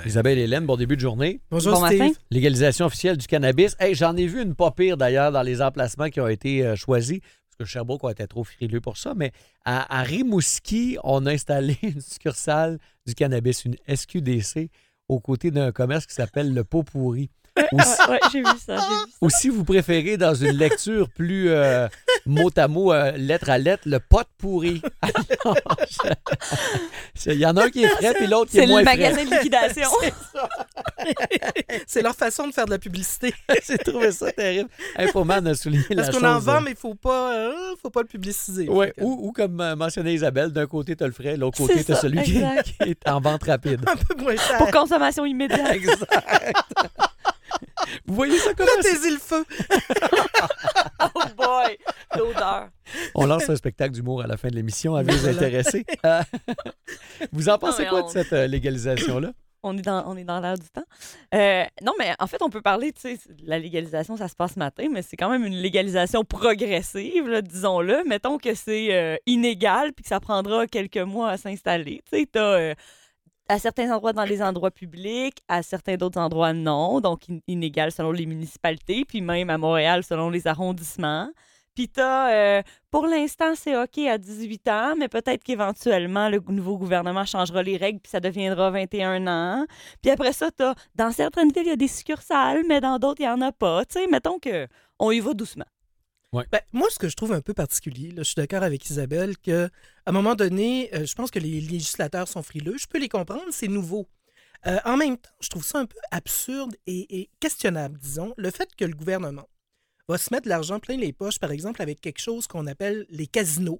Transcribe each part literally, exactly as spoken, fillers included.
Isabelle et Hélène, bon début de journée. Bonjour, Bon Steve. matin. Légalisation officielle du cannabis. Hey, j'en ai vu une pas pire d'ailleurs dans les emplacements qui ont été euh, choisis, parce que Sherbrooke a été trop frileux pour ça, mais à, à Rimouski, on a installé une succursale du cannabis, une S Q D C, aux côtés d'un commerce qui s'appelle le Pot Pourri. Ou si, Ouais, j'ai vu ça, j'ai vu ça. ou si vous préférez, dans une lecture plus euh, mot à mot, euh, lettre à lettre, le pot pourri. Alors, je- Il y en a un qui est frais, puis l'autre qui est, C'est moins le frais. magasin de liquidation. C'est leur façon de faire de la publicité. J'ai trouvé ça terrible. Infoman a souligné la Parce chose. qu'on en vend, mais il ne faut pas, euh, faut pas le publiciser. Ouais, Fait que- ou, ou comme euh, mentionnait Isabelle, d'un côté, tu as le frais, de l'autre côté, C'est tu as ça, celui qui, exact. qui est en vente rapide. Un peu moins cher. Pour consommation immédiate. Exact. Vous voyez ça comment c'est? Mettez-y le feu. Oh boy, l'odeur. On lance un spectacle d'humour à la fin de l'émission à vous intéresser. Euh, vous en pensez mais quoi on- de cette euh, légalisation-là? On est dans, on est dans l'air du temps. Euh, non, mais en fait, on peut parler, tu sais, la légalisation, ça se passe ce matin, mais c'est quand même une légalisation progressive, là, disons-le. Mettons que c'est euh, inégal puis que ça prendra quelques mois à s'installer. Tu sais, t'as euh, à certains endroits dans les endroits publics, à certains d'autres endroits non, donc in- inégal selon les municipalités, puis même à Montréal selon les arrondissements. Puis t'as, euh, pour l'instant, c'est OK à dix-huit ans, mais peut-être qu'éventuellement, le nouveau gouvernement changera les règles, puis ça deviendra vingt et un ans. Puis après ça, t'as, dans certaines villes, il y a des succursales, mais dans d'autres, il n'y en a pas. Tu sais, mettons que on y va doucement. Ben, moi, ce que je trouve un peu particulier, là, je suis d'accord avec Isabelle, qu'à un moment donné, euh, je pense que les législateurs sont frileux. Je peux les comprendre, c'est nouveau. Euh, en même temps, je trouve ça un peu absurde et, et questionnable, disons, le fait que le gouvernement va se mettre de l'argent plein les poches, par exemple, avec quelque chose qu'on appelle les casinos,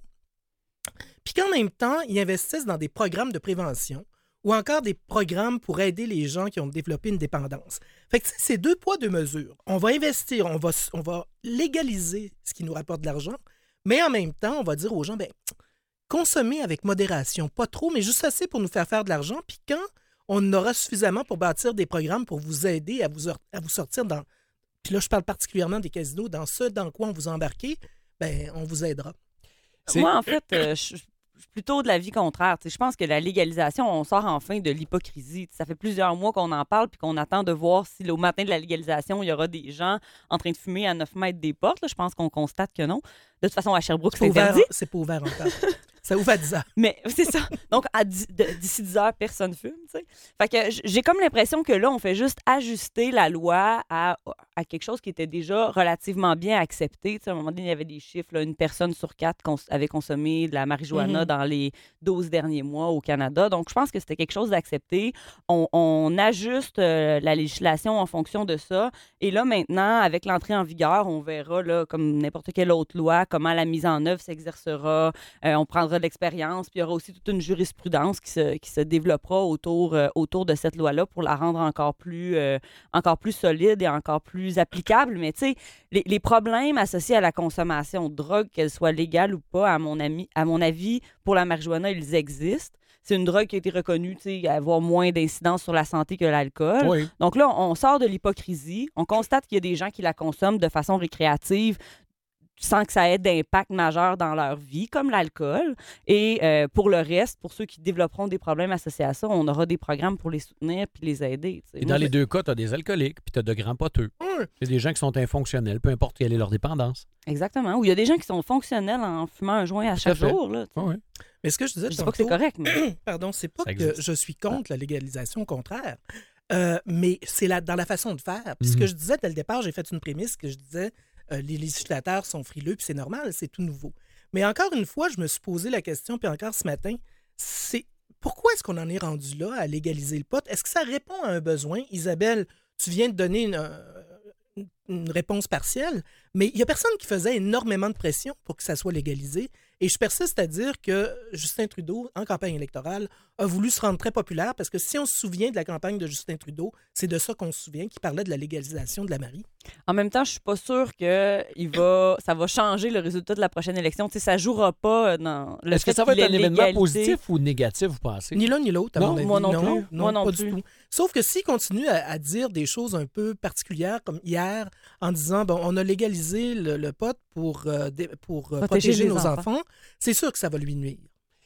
puis qu'en même temps, ils investissent dans des programmes de prévention ou encore des programmes pour aider les gens qui ont développé une dépendance. Fait que tu sais, c'est deux poids, deux mesures. On va investir, on va, on va légaliser ce qui nous rapporte de l'argent, mais en même temps, on va dire aux gens, ben, consommez avec modération, pas trop, mais juste assez pour nous faire faire de l'argent, puis quand on en aura suffisamment pour bâtir des programmes pour vous aider à vous, or- à vous sortir dans, puis là, je parle particulièrement des casinos, dans ce dans quoi on vous embarquez, ben, on vous aidera. C'est- Moi, en fait, euh, je je suis plutôt de l'avis contraire. Tu sais, je pense que la légalisation, on sort enfin de l'hypocrisie. Tu sais, ça fait plusieurs mois qu'on en parle puis qu'on attend de voir si au matin de la légalisation, il y aura des gens en train de fumer à neuf mètres des portes. Là, je pense qu'on constate que non. De toute façon, à Sherbrooke, C'est c'est pas ouvert, interdit. c'est pas ouvert encore. Ça ouvre à dix heures. Mais c'est ça. Donc, à dix- de- d'ici dix heures, personne fume, tu sais. Fait que j- j'ai comme l'impression que là, on fait juste ajuster la loi à, à quelque chose qui était déjà relativement bien accepté. Tu sais, à un moment donné, il y avait des chiffres, là, une personne sur quatre cons- avait consommé de la marijuana Mhm. dans les douze derniers mois au Canada. Donc, je pense que c'était quelque chose d'accepté. On, on ajuste euh, la législation en fonction de ça. Et là, maintenant, avec l'entrée en vigueur, on verra, là, comme n'importe quelle autre loi, comment la mise en œuvre s'exercera. Euh, on prendra de l'expérience, puis il y aura aussi toute une jurisprudence qui se, qui se développera autour, euh, autour de cette loi-là pour la rendre encore plus, euh, encore plus solide et encore plus applicable. Mais tu sais, les, les problèmes associés à la consommation de drogue, qu'elle soit légale ou pas, à mon, ami, à mon avis, pour la marijuana, ils existent. C'est une drogue qui a été reconnue, tu sais, avoir moins d'incidence sur la santé que l'alcool. Oui. Donc là, on sort de l'hypocrisie. On constate qu'il y a des gens qui la consomment de façon récréative sans que ça ait d'impact majeur dans leur vie, comme l'alcool. Et euh, pour le reste, pour ceux qui développeront des problèmes associés à ça, on aura des programmes pour les soutenir puis les aider. tu sais. Et Moi, dans les je- deux cas, tu as des alcooliques, puis tu as de grands poteux. Hum. C'est des gens qui sont infonctionnels, peu importe quelle est leur dépendance. Exactement. Ou il y a des gens qui sont fonctionnels en fumant un joint à chaque fait. jour. Là, tu sais. Oui, oui. Mais ce que je disais Je dis pas que c'est tantôt- correct, mais Pardon, c'est pas Ça que existe. je suis contre la légalisation, au contraire. Euh, mais c'est la, dans la façon de faire. Puis ce Mhm. que je disais dès le départ, j'ai fait une prémisse que je disais euh, les législateurs sont frileux, puis c'est normal, c'est tout nouveau. Mais encore une fois, je me suis posé la question, puis encore ce matin, c'est pourquoi est-ce qu'on en est rendu là à légaliser le pot? Est-ce que ça répond à un besoin? Isabelle, tu viens de donner une, euh, une réponse partielle, mais il n'y a personne qui faisait énormément de pression pour que ça soit légalisé. Et je persiste à dire que Justin Trudeau, en campagne électorale, a voulu se rendre très populaire parce que si on se souvient de la campagne de Justin Trudeau, c'est de ça qu'on se souvient, qui parlait de la légalisation de la Marie. en même temps, je suis pas sûre que il va, ça va changer le résultat de la prochaine élection. Tu sais, ça jouera pas dans le Est-ce que fait ça va qu'il être un ait événement l'égalité. positif ou négatif, vous pensez? Ni l'un ni l'autre, à Non, mon avis. moi non plus. Moi non pas plus. du tout. Sauf que s'il continue à, à dire des choses un peu particulières, comme hier, en disant bon, on a légalisé le, le pot pour, euh, dé- pour euh, Protéger protéger, les nos enfants. enfants, c'est sûr que ça va lui nuire.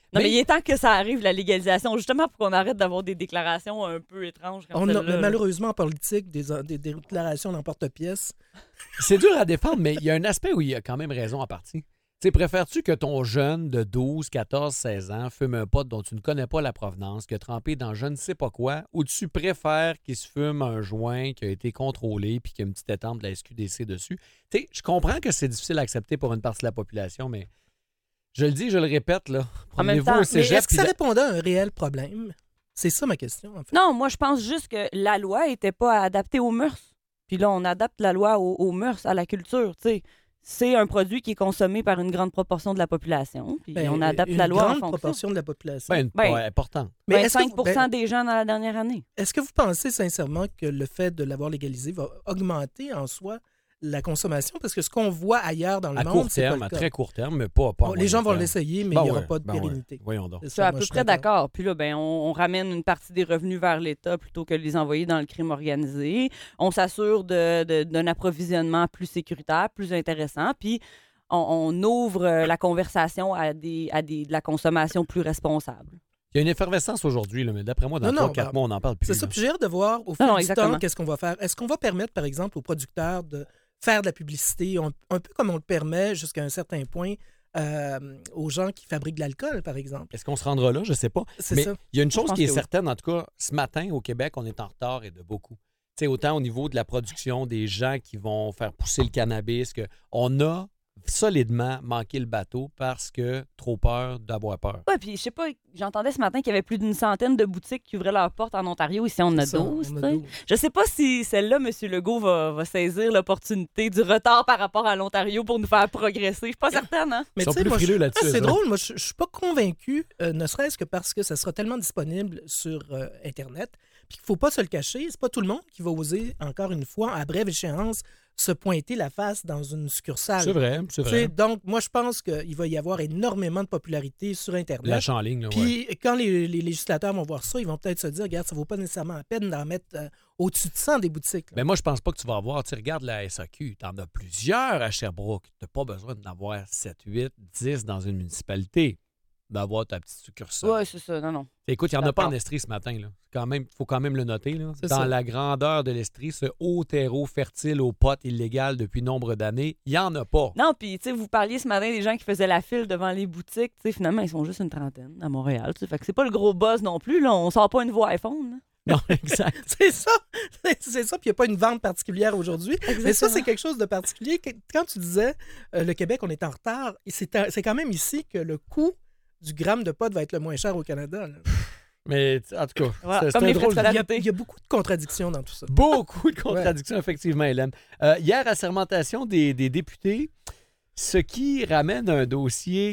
Non, mais... Mais- il est temps que ça arrive, la légalisation, justement pour qu'on arrête d'avoir des déclarations un peu étranges comme On a, celle-là. malheureusement, en politique, des, des, des déclarations d'emporte-pièce. C'est dur à défendre, mais il y a un aspect où il y a quand même raison en partie. Tu sais, préfères-tu que ton jeune de douze, quatorze, seize ans fume un pot dont tu ne connais pas la provenance, que trempé dans je ne sais pas quoi, ou tu préfères qu'il se fume un joint qui a été contrôlé puis qu'il y a une petite étampe de la S Q D C dessus? Tu sais, je comprends que c'est difficile à accepter pour une partie de la population, mais je le dis, je le répète, là. En même Promenez-vous temps, au mais Mais cégep. est-ce que puis ça la- répondait à un réel problème? C'est ça ma question, en fait. Non, moi, je pense juste que la loi n'était pas adaptée aux mœurs. Puis là, on adapte la loi aux, aux mœurs, à la culture, tu sais. C'est un produit qui est consommé par une grande proportion de la population. Puis Ben, on adapte une la loi en grande fonction. proportion de la population. Ben, une Ben, pas importante. Mais est-ce que vingt-cinq vous- pour cent ben, des gens dans la dernière année. Est-ce que vous pensez sincèrement que le fait de l'avoir légalisé va augmenter en soi la consommation? Parce que ce qu'on voit ailleurs dans le À monde, court c'est pas terme, le à cas. très court terme, mais pas, pas à Bon, les moyen gens vont terme. l'essayer, mais Ben il n'y aura ouais, pas de ben ouais. pérennité. Voyons donc. C'est Je suis à moi, peu suis près d'accord. Puis là, ben, on, on ramène une partie des revenus vers l'État plutôt que de les envoyer dans le crime organisé. On s'assure de- de- d'un approvisionnement plus sécuritaire, plus intéressant. Puis on, on ouvre euh, la conversation à, des, à des, de la consommation plus responsable. Il y a une effervescence aujourd'hui, là, mais d'après moi, dans Non, non, trois quatre ben, mois, on n'en parle plus. C'est ça, là. puis j'ai hâte de voir au fil non, du exactement. temps qu'est-ce qu'on va faire. Est-ce qu'on va permettre, par exemple, aux producteurs de faire de la publicité, on- un peu comme on le permet jusqu'à un certain point euh, aux gens qui fabriquent de l'alcool, par exemple? Est-ce qu'on se rendra là? Je ne sais pas. C'est Mais ça. il y a une chose pense qui est que oui. certaine, en tout cas, ce matin, au Québec, on est en retard et de beaucoup. Tu sais, autant au niveau de la production, des gens qui vont faire pousser le cannabis, que on a solidement manqué le bateau parce que trop peur d'avoir peur. Ouais, puis je sais pas, j'entendais ce matin qu'il y avait plus d'une centaine de boutiques qui ouvraient leurs portes en Ontario. Ici, on en a C'est ça, douze. on a tu sais. douze. Je sais pas si celle-là, M. Legault va, va saisir l'opportunité du retard par rapport à l'Ontario pour nous faire progresser. Je suis pas certaine, hein? Mais Ils sont tu sais, plus moi, je- frileux là-dessus, ah, c'est eux drôle, moi, je, je suis pas convaincu, euh, ne serait-ce que parce que ça sera tellement disponible sur euh, Internet, puis qu'il faut pas se le cacher, c'est pas tout le monde qui va oser, encore une fois, à brève échéance, se pointer la face dans une succursale. C'est vrai, c'est Tu sais, vrai. donc, moi, je pense qu'il va y avoir énormément de popularité sur Internet. Lâche en ligne, là, ouais. Puis quand les, les législateurs vont voir ça, ils vont peut-être se dire, regarde, ça vaut pas nécessairement la peine d'en mettre euh, au-dessus de cent des boutiques. là. Mais moi, je pense pas que tu vas avoir. Tu regardes la S A Q, tu en as plusieurs à Sherbrooke. Tu n'as pas besoin d'en avoir sept, huit, dix dans une municipalité, d'avoir ta petite succursale. Ouais, c'est ça. Non, non. Écoute, il n'y en a pas D'accord. en Estrie ce matin. Il faut quand même le noter. Là. C'est Dans ça. la grandeur de l'Estrie, ce haut terreau fertile aux potes illégal depuis nombre d'années, il n'y en a pas. Non, puis, tu sais, vous parliez ce matin des gens qui faisaient la file devant les boutiques. Tu sais, finalement, ils sont juste une trentaine à Montréal. Tu sais, fait que c'est pas le gros buzz non plus. Là. On sort pas une voix iPhone. là. Non, exact. C'est ça, c'est ça, puis il n'y a pas une vente particulière aujourd'hui. Mais ça, c'est quelque chose de particulier. Que- Quand tu disais euh, le Québec, on est en retard, et c'est un- c'est quand même ici que le coût du gramme de pot va être le moins cher au Canada. là. Mais en tout cas, Voilà, c'est comme c'est un les drôle. frais de Il y, a, scolarité. il y a beaucoup de contradictions dans tout ça. Beaucoup de contradictions, effectivement, Hélène. Euh, hier, assermentation des, des députés, ce qui ramène un dossier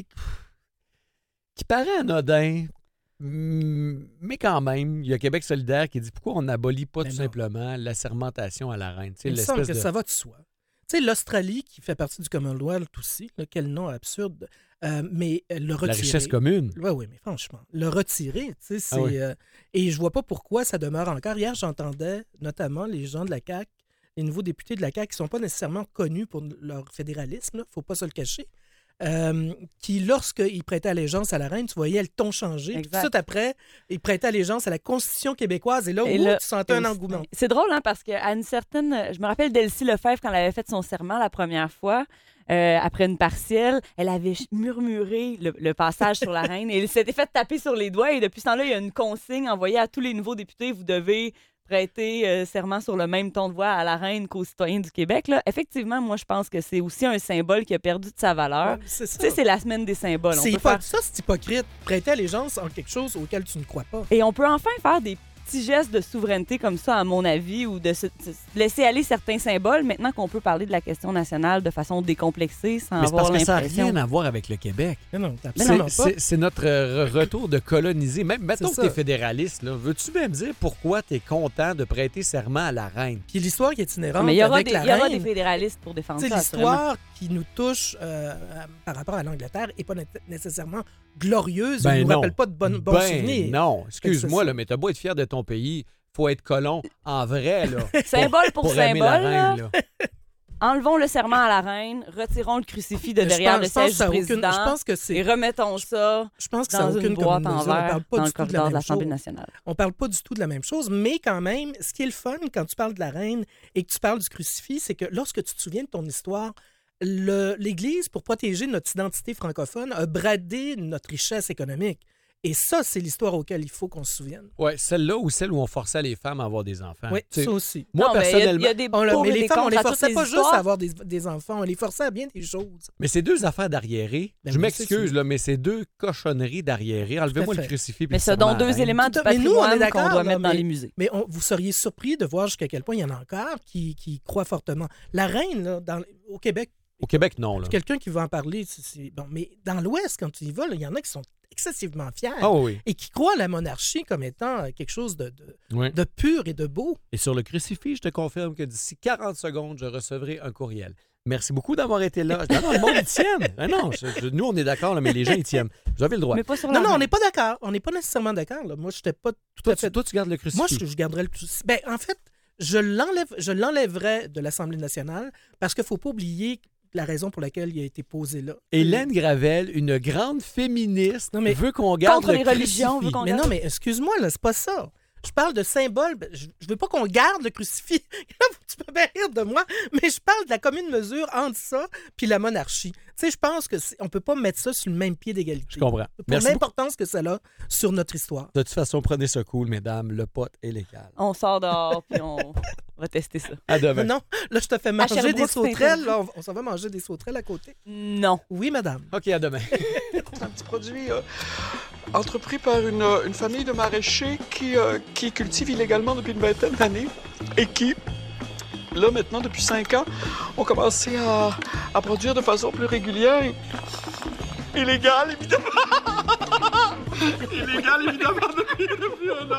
qui paraît anodin, mm, mais quand même, il y a Québec solidaire qui dit pourquoi on n'abolit pas Mais tout non. simplement l'assermentation à la reine. Tu sais, Il me semble que l'espèce de- ça va de soi. Tu sais, l'Australie, qui fait partie du Commonwealth aussi, là, quel nom absurde, euh, mais euh, le retirer... La richesse commune. Oui, oui, mais franchement, le retirer, tu sais, c'est... Ah oui. euh, et je vois pas pourquoi ça demeure encore. Hier, j'entendais notamment les gens de la C A Q, les nouveaux députés de la C A Q qui sont pas nécessairement connus pour leur fédéralisme, il faut pas se le cacher, euh, qui, lorsqu'ils prêtaient allégeance à la reine, tu voyais le ton changer. Puis Tout Exact. de suite après, ils prêtaient allégeance à la Constitution québécoise. Et là, Et ouh, là, tu sentais un aussi- engouement. C'est drôle, hein, parce qu'à une certaine. Je me rappelle d'Elsie Lefebvre, quand elle avait fait son serment la première fois, euh, après une partielle, elle avait ch- murmuré le, le passage sur la reine et elle s'était fait taper sur les doigts. Et depuis ce temps-là, il y a une consigne envoyée à tous les nouveaux députés. Vous devez prêter euh, serment sur le même ton de voix à la reine qu'aux citoyens du Québec. Là. Effectivement, moi, je pense que c'est aussi un symbole qui a perdu de sa valeur. Ouais, c'est ça. Tu sais, c'est la semaine des symboles. On C'est peut hypo- faire- Ça, c'est hypocrite. Prêter allégeance en quelque chose auquel tu ne crois pas. Et on peut enfin faire des petits gestes de souveraineté comme ça, à mon avis, ou de se, de se laisser aller certains symboles, maintenant qu'on peut parler de la question nationale de façon décomplexée, sans Mais c'est avoir parce que ça n'a l'impression... rien à voir avec le Québec. Mais non, C'est- absolument pas. C'est c'est notre euh, retour de coloniser. Même, mettons C'est que ça. tu es fédéraliste, là, veux-tu même dire pourquoi tu es content de prêter serment à la reine? Puis l'histoire qui est itinérante Mais il y aura, avec des, la il y aura reine, des fédéralistes pour défendre tu sais, ça. assurément. l'histoire qui nous touche euh, à- par rapport à l'Angleterre n'est pas né- nécessairement glorieuse. Ben Elle ne nous non. rappelle pas de bonnes, bons ben souvenirs. non, excuse-moi, c'est là, ça. mais t'as beau être fier de ton pays, faut être colon en vrai, là. Symbole pour, pour aimer symbole, la là. reine, là. enlevons le serment à la reine, retirons le crucifix de Je derrière pense- le je pense siège que ça du a aucune- président Je pense que et c'est. remettons ça Je pense que ça n'a dans une aucune boîte commune en mesure. On verre parle pas dans du le tout de la corridor de même l'Assemblée chose. nationale. On parle pas du tout de la même chose, mais quand même, ce qui est le fun quand tu parles de la reine et que tu parles du crucifix, c'est que lorsque tu te souviens de ton histoire, le- l'Église, pour protéger notre identité francophone, a bradé notre richesse économique. Et ça, c'est l'histoire auquel il faut qu'on se souvienne. Oui, celle-là ou celle où on forçait les femmes à avoir des enfants. Oui, Tu sais, ça aussi. moi, non, mais il y a- personnellement. il y, a des On l'a- pour mais et les des femmes, on contre les à toutes forçait les pas juste histoires. à avoir des, des enfants, on les forçait à bien des choses. Mais c'est deux affaires d'arriérés. Ben je oui, m'excuse, c'est là, mais c'est deux cochonneries d'arriérés. Enlevez-moi Tout à le fait. crucifix. puis Mais le ce serment sont à la deux reine. éléments du Tout à- mais nous, on est patrimoine d'accord, qu'on doit là, mettre dans mais- les musées. Mais on- vous seriez surpris de voir jusqu'à quel point il y en a encore qui, qui croient fortement. La reine, là, dans, au Québec, Au Québec, non. Là. quelqu'un qui veut en parler, c'est- c'est- bon, mais dans l'Ouest, quand tu y vas, là, il y en a qui sont excessivement fiers Ah oui, et qui croient à la monarchie comme étant euh, quelque chose de, de, oui. de pur et de beau. Et sur le crucifix, je te confirme que d'ici quarante secondes, je recevrai un courriel. Merci beaucoup d'avoir été là. Non, non, le monde, ils tiennent. Ah non, je- je- nous, on est d'accord, là, mais les gens, ils tiennent. Vous avez le droit. Mais pas sur Non, la non, on reine. n'est pas d'accord. On n'est pas nécessairement d'accord. là. Moi, je n'étais pas tout Toi, à fait... tu, toi, tu gardes le crucifix. Moi, je, je garderais le crucifix. Ben, en fait, je l'enlève, je l'enlèverais de l'Assemblée nationale parce qu'il ne faut pas oublier la raison pour laquelle il a été posé là. Hélène Gravel, une grande féministe, Non, mais- veut qu'on garde Contre le les religions, crucifix. veut qu'on- Mais non, mais excuse-moi, là, c'est pas ça. Je parle de symbole. Ben, Je, je veux pas qu'on garde le crucifix. Là, tu peux bien rire de moi, mais je parle de la commune mesure entre ça puis la monarchie. Tu sais, je pense que c'est- on peut pas mettre ça sur le même pied d'égalité. Je comprends. Pour Merci beaucoup. l'importance que ça a sur notre histoire. De toute façon, prenez ce cool, mesdames. Le pot est légal. On sort dehors, puis on va tester ça. À demain. Non, là, je te fais manger Sherbrooke, des c'est sauterelles. Là, on, on s'en va manger des sauterelles à côté. Non. Oui, madame. OK, à demain. C'est un petit produit euh, entrepris par une, euh, une famille de maraîchers qui, euh, qui cultive illégalement depuis une vingtaine d'années et qui, là, maintenant, depuis cinq ans, ont commencé à, à produire de façon plus régulière et illégale, évidemment. Illégale, évidemment, depuis, depuis un an.